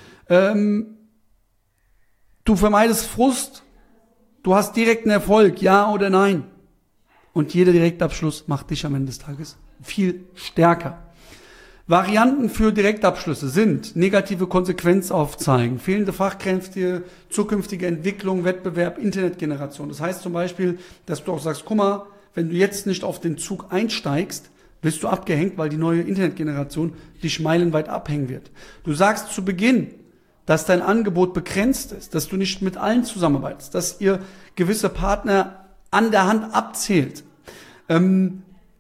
Du vermeidest Frust. Du hast direkten Erfolg, ja oder nein. Und jeder Direktabschluss macht dich am Ende des Tages viel stärker. Varianten für Direktabschlüsse sind negative Konsequenz aufzeigen, fehlende Fachkräfte, zukünftige Entwicklung, Wettbewerb, Internetgeneration. Das heißt zum Beispiel, dass du auch sagst, guck mal, wenn du jetzt nicht auf den Zug einsteigst, wirst du abgehängt, weil die neue Internetgeneration dich meilenweit abhängen wird. Du sagst zu Beginn, dass dein Angebot begrenzt ist, dass du nicht mit allen zusammenarbeitest, dass ihr gewisse Partner an der Hand abzählt. Du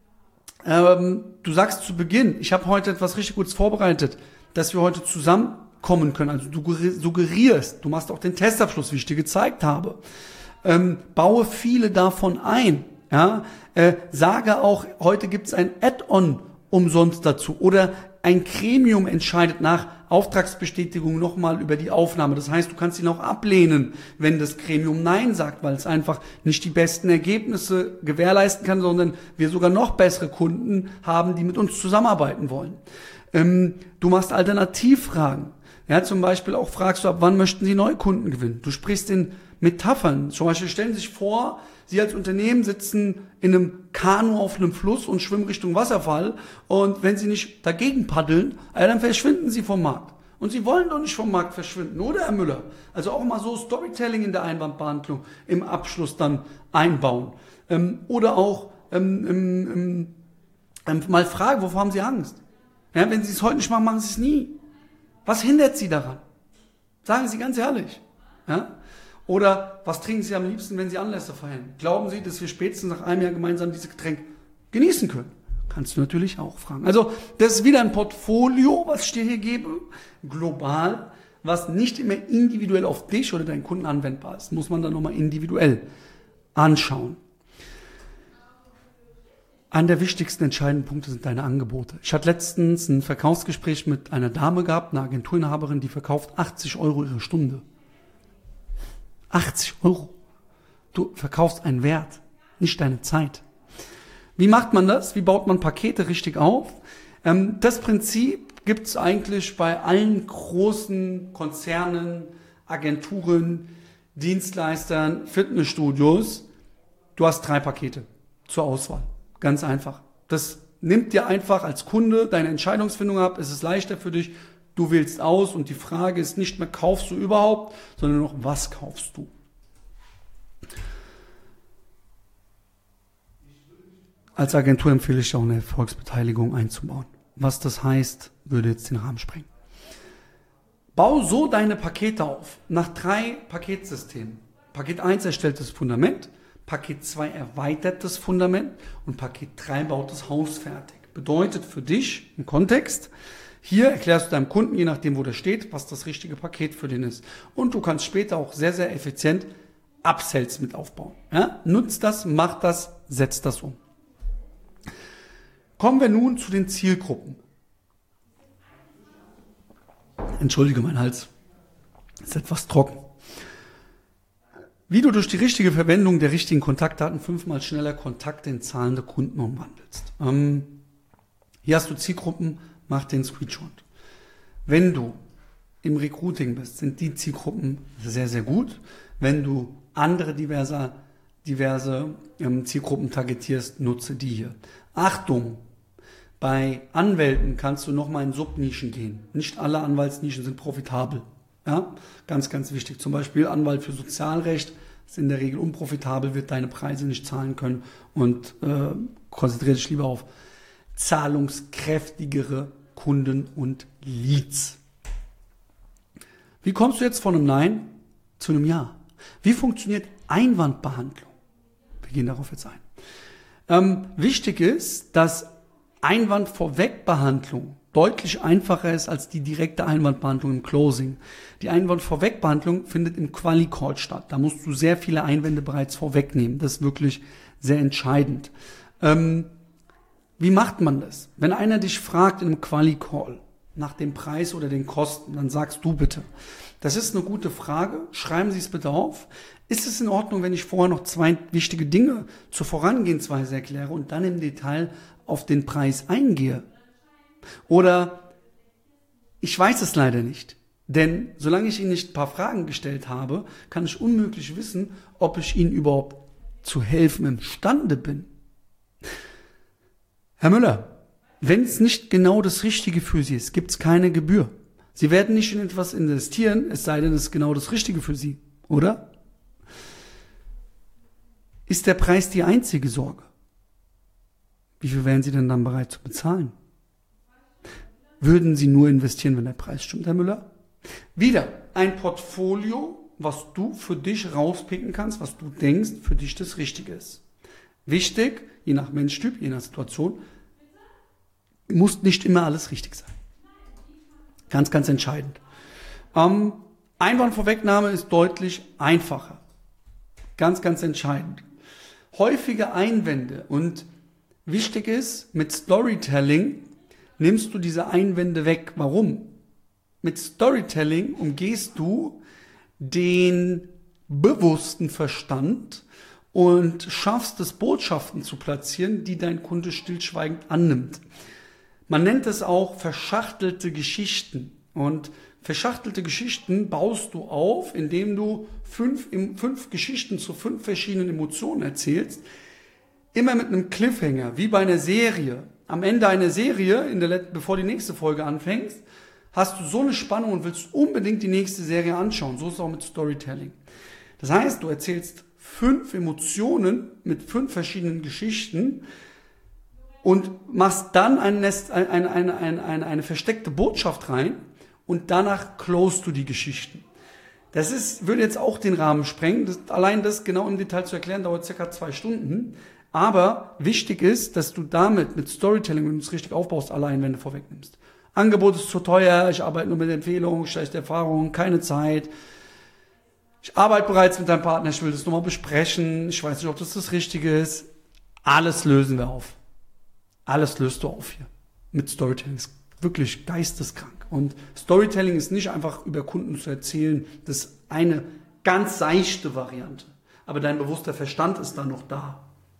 sagst zu Beginn, ich habe heute etwas richtig Gutes vorbereitet, dass wir heute zusammenkommen können. Also du suggerierst, du machst auch den Testabschluss, wie ich dir gezeigt habe. Baue viele davon ein. Ja? Sage auch, heute gibt es ein Add-on umsonst dazu. Oder ein Gremium entscheidet nach Auftragsbestätigung nochmal über die Aufnahme. Das heißt, du kannst ihn auch ablehnen, wenn das Gremium Nein sagt, weil es einfach nicht die besten Ergebnisse gewährleisten kann, sondern wir sogar noch bessere Kunden haben, die mit uns zusammenarbeiten wollen. Du machst Alternativfragen. Ja, zum Beispiel auch fragst du, ab wann möchten Sie neue Kunden gewinnen? Du sprichst in Metaphern. Zum Beispiel stellen Sie sich vor, Sie als Unternehmen sitzen in einem Kanu auf einem Fluss und schwimmen Richtung Wasserfall. Und wenn Sie nicht dagegen paddeln, dann verschwinden Sie vom Markt. Und Sie wollen doch nicht vom Markt verschwinden, oder Herr Müller? Also auch mal so Storytelling in der Einwandbehandlung im Abschluss dann einbauen. Oder auch mal fragen, wovor haben Sie Angst? Ja, wenn Sie es heute nicht machen, machen Sie es nie. Was hindert Sie daran? Sagen Sie ganz ehrlich. Ja? Oder was trinken Sie am liebsten, wenn Sie Anlässe feiern? Glauben Sie, dass wir spätestens nach einem Jahr gemeinsam dieses Getränk genießen können? Kannst du natürlich auch fragen. Also das ist wieder ein Portfolio, was ich dir hier gebe, global, was nicht immer individuell auf dich oder deinen Kunden anwendbar ist. Muss man dann nochmal individuell anschauen. Einer der wichtigsten entscheidenden Punkte sind deine Angebote. Ich hatte letztens ein Verkaufsgespräch mit einer Dame gehabt, eine Agenturinhaberin, die verkauft 80 € ihre Stunde. 80 €. Du verkaufst einen Wert, nicht deine Zeit. Wie macht man das? Wie baut man Pakete richtig auf? Das Prinzip gibt es eigentlich bei allen großen Konzernen, Agenturen, Dienstleistern, Fitnessstudios. Du hast 3 Pakete zur Auswahl. Ganz einfach. Das nimmt dir einfach als Kunde deine Entscheidungsfindung ab. Es ist leichter für dich. Du wählst aus und die Frage ist nicht mehr, kaufst du überhaupt, sondern noch, was kaufst du? Als Agentur empfehle ich auch eine Erfolgsbeteiligung einzubauen. Was das heißt, würde jetzt den Rahmen sprengen. Bau so deine Pakete auf, nach 3 Paketsystemen. Paket 1 erstellt das Fundament, Paket 2 erweitert das Fundament und Paket 3 baut das Haus fertig. Bedeutet für dich im Kontext, hier erklärst du deinem Kunden, je nachdem, wo der steht, was das richtige Paket für den ist. Und du kannst später auch sehr, sehr effizient Upsells mit aufbauen. Ja? Nutz das, mach das, setz das um. Kommen wir nun zu den Zielgruppen. Entschuldige, mein Hals ist etwas trocken. Wie du durch die richtige Verwendung der richtigen Kontaktdaten 5-mal schneller Kontakte in zahlende Kunden umwandelst. Hier hast du Zielgruppen, mach den Screenshot. Wenn du im Recruiting bist, sind die Zielgruppen sehr, sehr gut. Wenn du andere diverse Zielgruppen targetierst, nutze die hier. Achtung! Bei Anwälten kannst du nochmal in Subnischen gehen. Nicht alle Anwaltsnischen sind profitabel. Ja? Ganz, ganz wichtig. Zum Beispiel Anwalt für Sozialrecht ist in der Regel unprofitabel, wird deine Preise nicht zahlen können und konzentriere dich lieber auf zahlungskräftigere Kunden und Leads. Wie kommst du jetzt von einem Nein zu einem Ja? Wie funktioniert Einwandbehandlung? Wir gehen darauf jetzt ein. Wichtig ist, dass Einwandvorwegbehandlung deutlich einfacher ist als die direkte Einwandbehandlung im Closing. Die Einwandvorwegbehandlung findet im Quali-Call statt. Da musst du sehr viele Einwände bereits vorwegnehmen. Das ist wirklich sehr entscheidend. Wie macht man das? Wenn einer dich fragt in einem Quali-Call nach dem Preis oder den Kosten, dann sagst du bitte, das ist eine gute Frage, schreiben Sie es bitte auf. Ist es in Ordnung, wenn ich vorher noch 2 wichtige Dinge zur Vorangehensweise erkläre und dann im Detail auf den Preis eingehe? Oder ich weiß es leider nicht, denn solange ich Ihnen nicht ein paar Fragen gestellt habe, kann ich unmöglich wissen, ob ich Ihnen überhaupt zu helfen imstande bin. Herr Müller, wenn es nicht genau das Richtige für Sie ist, gibt es keine Gebühr. Sie werden nicht in etwas investieren, es sei denn, es ist genau das Richtige für Sie, oder? Ist der Preis die einzige Sorge? Wie viel wären Sie denn dann bereit zu bezahlen? Würden Sie nur investieren, wenn der Preis stimmt, Herr Müller? Wieder ein Portfolio, was du für dich rauspicken kannst, was du denkst, für dich das Richtige ist. Wichtig, je nach Menschtyp, je nach Situation, muss nicht immer alles richtig sein. Ganz, ganz entscheidend. Einwandvorwegnahme ist deutlich einfacher. Ganz, ganz entscheidend. Häufige Einwände und wichtig ist, mit Storytelling nimmst du diese Einwände weg. Warum? Mit Storytelling umgehst du den bewussten Verstand und schaffst es, Botschaften zu platzieren, die dein Kunde stillschweigend annimmt. Man nennt es auch verschachtelte Geschichten. Und verschachtelte Geschichten baust du auf, indem du fünf Geschichten zu 5 verschiedenen Emotionen erzählst. Immer mit einem Cliffhanger, wie bei einer Serie. Am Ende einer Serie, bevor die nächste Folge anfängt, hast du so eine Spannung und willst unbedingt die nächste Serie anschauen. So ist es auch mit Storytelling. Das heißt, du erzählst 5 Emotionen mit 5 verschiedenen Geschichten und machst dann eine versteckte Botschaft rein und danach closest du die Geschichten. Würde jetzt auch den Rahmen sprengen. Allein das genau im Detail zu erklären, dauert circa 2 Stunden. Aber wichtig ist, dass du damit mit Storytelling, wenn du es richtig aufbaust, alle Einwände vorwegnimmst. Angebot ist zu teuer, ich arbeite nur mit Empfehlungen, schlechte Erfahrungen, keine Zeit. Ich arbeite bereits mit deinem Partner, ich will das nochmal besprechen, ich weiß nicht, ob das Richtige ist. Alles lösen wir auf. Alles löst du auf hier. Mit Storytelling. Das ist wirklich geisteskrank. Und Storytelling ist nicht einfach über Kunden zu erzählen, das ist eine ganz seichte Variante. Aber dein bewusster Verstand ist dann noch da.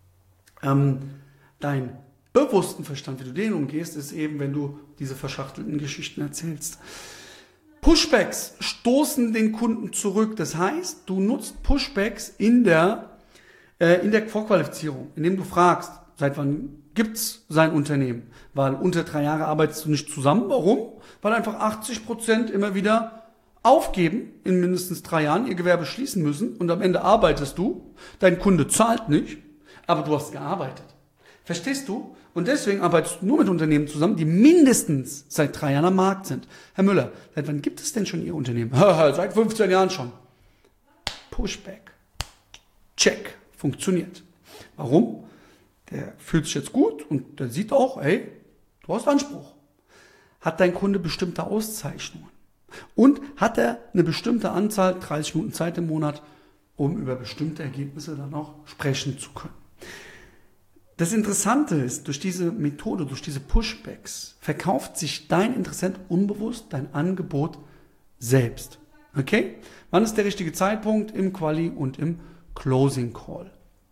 Dein bewussten Verstand, wie du den umgehst, ist eben, wenn du diese verschachtelten Geschichten erzählst. Pushbacks stoßen den Kunden zurück. Das heißt, du nutzt Pushbacks in der Vorqualifizierung, indem du fragst, seit wann gibt's sein Unternehmen? Weil unter 3 Jahre arbeitest du nicht zusammen. Warum? Weil einfach 80% immer wieder aufgeben, in mindestens 3 Jahren ihr Gewerbe schließen müssen und am Ende arbeitest du, dein Kunde zahlt nicht, aber du hast gearbeitet. Verstehst du? Und deswegen arbeitest du nur mit Unternehmen zusammen, die mindestens seit 3 Jahren am Markt sind. Herr Müller, seit wann gibt es denn schon Ihr Unternehmen? Seit 15 Jahren schon. Pushback. Check. Funktioniert. Warum? Der fühlt sich jetzt gut und der sieht auch, hey, du hast Anspruch. Hat dein Kunde bestimmte Auszeichnungen? Und hat er eine bestimmte Anzahl, 30 Minuten Zeit im Monat, um über bestimmte Ergebnisse dann auch sprechen zu können? Das Interessante ist, durch diese Methode, durch diese Pushbacks, verkauft sich dein Interessent unbewusst dein Angebot selbst. Okay? Wann ist der richtige Zeitpunkt? Im Quali und im Closing Call.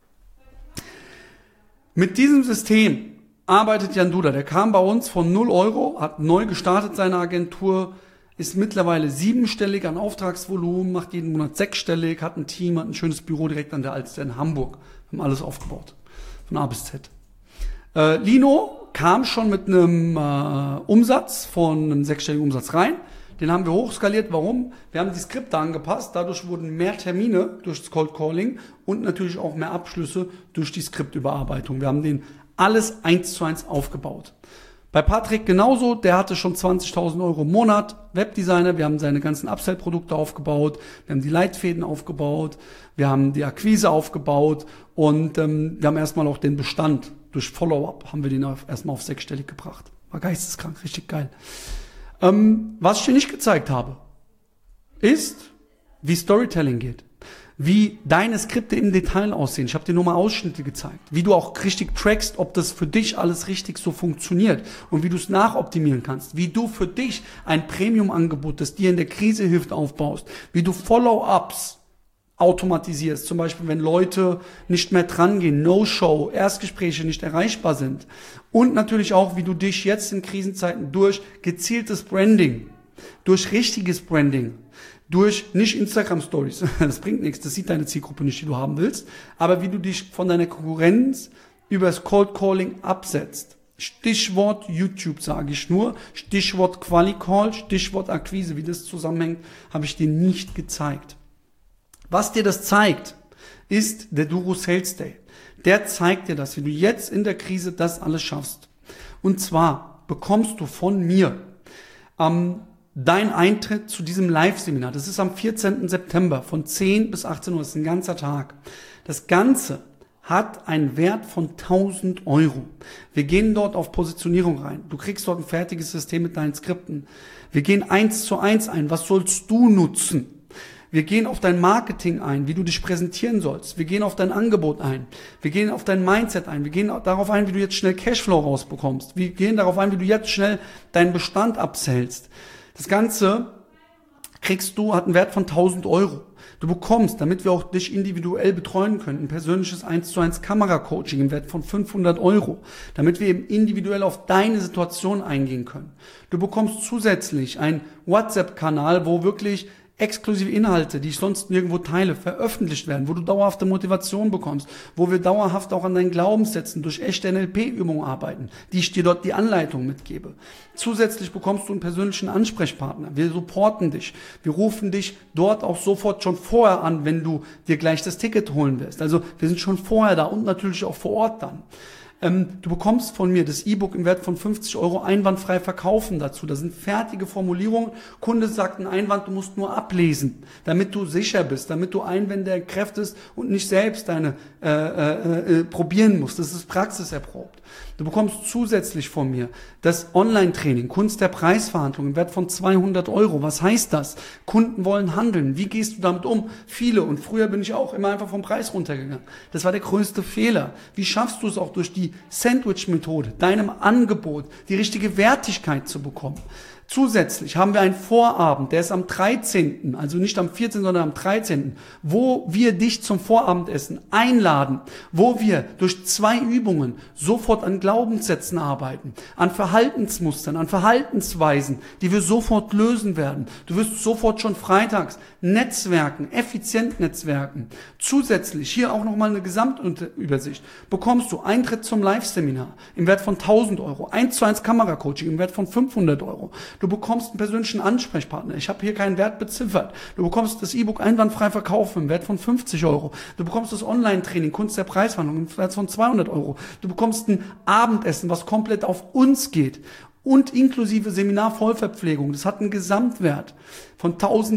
Mit diesem System arbeitet Jan Duda. Der kam bei uns von 0 Euro, hat neu gestartet seine Agentur, ist mittlerweile 7-stellig an Auftragsvolumen, macht jeden Monat 6-stellig, hat ein Team, hat ein schönes Büro direkt an der Alster in Hamburg. Wir haben alles aufgebaut. Von A bis Z. Lino kam schon mit einem Umsatz von einem 6-stelligen Umsatz rein. Den haben wir hochskaliert. Warum? Wir haben die Skripte angepasst. Dadurch wurden mehr Termine durch das Cold Calling und natürlich auch mehr Abschlüsse durch die Skriptüberarbeitung. Wir haben den alles 1:1 aufgebaut. Bei Patrick genauso. Der hatte schon 20.000 Euro im Monat. Webdesigner. Wir haben seine ganzen Upsell-Produkte aufgebaut. Wir haben die Leitfäden aufgebaut. Wir haben die Akquise aufgebaut. Und wir haben erstmal auch den Bestand. Durch Follow-up haben wir den erstmal auf 6-stellig gebracht. War geisteskrank. Richtig geil. Was ich dir nicht gezeigt habe, ist, wie Storytelling geht. Wie deine Skripte im Detail aussehen. Ich habe dir nur mal Ausschnitte gezeigt. Wie du auch richtig trackst, ob das für dich alles richtig so funktioniert. Und wie du es nachoptimieren kannst. Wie du für dich ein Premium-Angebot, das dir in der Krise hilft, aufbaust. Wie du Follow-ups automatisierst. Zum Beispiel, wenn Leute nicht mehr drangehen, No-Show, Erstgespräche nicht erreichbar sind. Und natürlich auch, wie du dich jetzt in Krisenzeiten durch gezieltes Branding, durch richtiges Branding, durch nicht Instagram-Stories, das bringt nichts, das sieht deine Zielgruppe nicht, die du haben willst, aber wie du dich von deiner Konkurrenz übers Cold Calling absetzt. Stichwort YouTube sage ich nur, Stichwort Quali-Call, Stichwort Akquise, wie das zusammenhängt, habe ich dir nicht gezeigt. Was dir das zeigt, ist der Duro Sales Day. Der zeigt dir das, wie du jetzt in der Krise das alles schaffst. Und zwar bekommst du von mir dein Eintritt zu diesem Live-Seminar. Das ist am 14. September von 10 bis 18 Uhr. Das ist ein ganzer Tag. Das Ganze hat einen Wert von 1.000 Euro. Wir gehen dort auf Positionierung rein. Du kriegst dort ein fertiges System mit deinen Skripten. Wir gehen 1:1 ein. Was sollst du nutzen? Wir gehen auf dein Marketing ein, wie du dich präsentieren sollst. Wir gehen auf dein Angebot ein. Wir gehen auf dein Mindset ein. Wir gehen darauf ein, wie du jetzt schnell Cashflow rausbekommst. Wir gehen darauf ein, wie du jetzt schnell deinen Bestand upsellst. Das Ganze hat einen Wert von 1.000 Euro. Du bekommst, damit wir auch dich individuell betreuen können, ein persönliches 1:1 Kameracoaching im Wert von 500 Euro, damit wir eben individuell auf deine Situation eingehen können. Du bekommst zusätzlich einen WhatsApp-Kanal, wo wirklich exklusive Inhalte, die ich sonst nirgendwo teile, veröffentlicht werden, wo du dauerhafte Motivation bekommst, wo wir dauerhaft auch an deinen Glaubenssätzen durch echte NLP-Übungen arbeiten, die ich dir dort die Anleitung mitgebe. Zusätzlich bekommst du einen persönlichen Ansprechpartner. Wir supporten dich. Wir rufen dich dort auch sofort schon vorher an, wenn du dir gleich das Ticket holen wirst. Also wir sind schon vorher da und natürlich auch vor Ort dann. Du bekommst von mir das E-Book im Wert von 50 Euro einwandfrei verkaufen dazu. Das sind fertige Formulierungen. Kunde sagt einen Einwand, du musst nur ablesen, damit du sicher bist, damit du Einwände entkräftest und nicht selbst deine probieren musst. Das ist praxiserprobt. Du bekommst zusätzlich von mir das Online-Training, Kunst der Preisverhandlung im Wert von 200 Euro. Was heißt das? Kunden wollen handeln. Wie gehst du damit um? Viele. Und früher bin ich auch immer einfach vom Preis runtergegangen. Das war der größte Fehler. Wie schaffst du es auch durch die Sandwich-Methode, deinem Angebot, die richtige Wertigkeit zu bekommen? Zusätzlich haben wir einen Vorabend, der ist am 13., also nicht am 14., sondern am 13., wo wir dich zum Vorabendessen einladen, wo wir durch 2 Übungen sofort an Glaubenssätzen arbeiten, an Verhaltensmustern, an Verhaltensweisen, die wir sofort lösen werden. Du wirst sofort schon freitags netzwerken, effizient netzwerken. Zusätzlich, hier auch nochmal eine Gesamtübersicht, bekommst du Eintritt zum Live-Seminar im Wert von 1.000 Euro, 1:1 Kameracoaching im Wert von 500 Euro. Du bekommst einen persönlichen Ansprechpartner. Ich habe hier keinen Wert beziffert. Du bekommst das E-Book einwandfrei verkaufen im Wert von 50 Euro. Du bekommst das Online-Training Kunst der Preisverhandlung im Wert von 200 Euro. Du bekommst ein Abendessen, was komplett auf uns geht. Und inklusive Seminar-Vollverpflegung. Das hat einen Gesamtwert von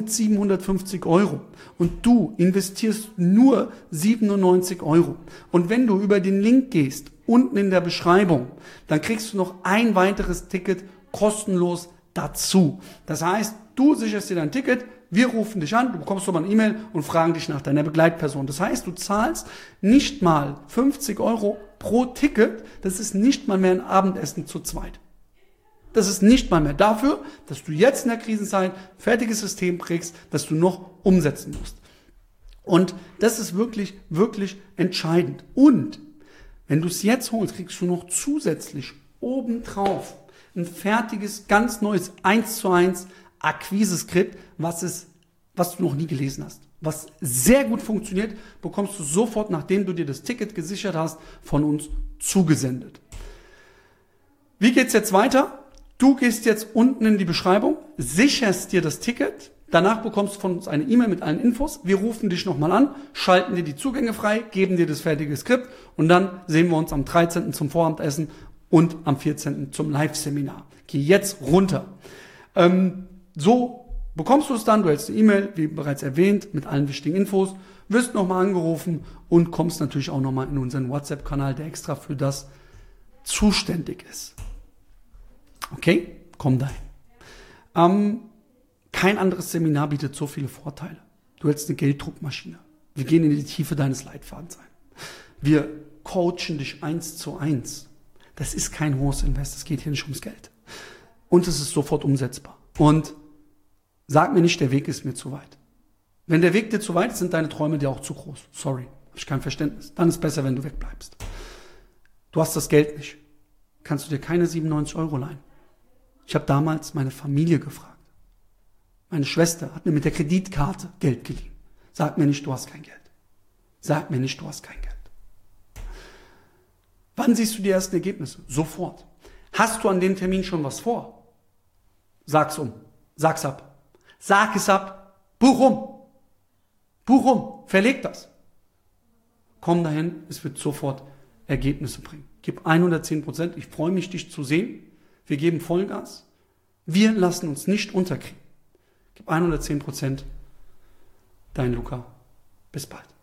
1.750 Euro. Und du investierst nur 97 Euro. Und wenn du über den Link gehst, unten in der Beschreibung, dann kriegst du noch ein weiteres Ticket kostenlos dazu. Das heißt, du sicherst dir dein Ticket, wir rufen dich an, du bekommst nochmal eine E-Mail und fragen dich nach deiner Begleitperson. Das heißt, du zahlst nicht mal 50 Euro pro Ticket, das ist nicht mal mehr ein Abendessen zu zweit. Das ist nicht mal mehr dafür, dass du jetzt in der Krisenzeit ein fertiges System kriegst, das du noch umsetzen musst. Und das ist wirklich, wirklich entscheidend. Und wenn du es jetzt holst, kriegst du noch zusätzlich obendrauf ein fertiges, ganz neues 1:1 Akquise-Skript, was du noch nie gelesen hast. Was sehr gut funktioniert, bekommst du sofort, nachdem du dir das Ticket gesichert hast, von uns zugesendet. Wie geht's jetzt weiter? Du gehst jetzt unten in die Beschreibung, sicherst dir das Ticket, danach bekommst du von uns eine E-Mail mit allen Infos, wir rufen dich nochmal an, schalten dir die Zugänge frei, geben dir das fertige Skript und dann sehen wir uns am 13. zum Vorabendessen und am 14. zum Live-Seminar. Geh jetzt runter. So bekommst du es dann, du hältst eine E-Mail, wie bereits erwähnt, mit allen wichtigen Infos, wirst nochmal angerufen und kommst natürlich auch nochmal in unseren WhatsApp-Kanal, der extra für das zuständig ist. Okay? Komm dahin. Kein anderes Seminar bietet so viele Vorteile. Du hältst eine Gelddruckmaschine. Wir gehen in die Tiefe deines Leitfadens ein. Wir coachen dich 1:1. Das ist kein hohes Invest, es geht hier nicht ums Geld. Und es ist sofort umsetzbar. Und sag mir nicht, der Weg ist mir zu weit. Wenn der Weg dir zu weit ist, sind deine Träume dir auch zu groß. Sorry, habe ich kein Verständnis. Dann ist es besser, wenn du wegbleibst. Du hast das Geld nicht. Kannst du dir keine 97 Euro leihen. Ich habe damals meine Familie gefragt. Meine Schwester hat mir mit der Kreditkarte Geld geliehen. Sag mir nicht, du hast kein Geld. Sag mir nicht, du hast kein Geld. Wann siehst du die ersten Ergebnisse? Sofort. Hast du an dem Termin schon was vor? Sag's Sag's ab. Sag es ab. Buch um. Verleg das. Komm dahin, es wird sofort Ergebnisse bringen. Gib 110%. Ich freue mich, dich zu sehen. Wir geben Vollgas. Wir lassen uns nicht unterkriegen. Gib 110%. Dein Luca. Bis bald.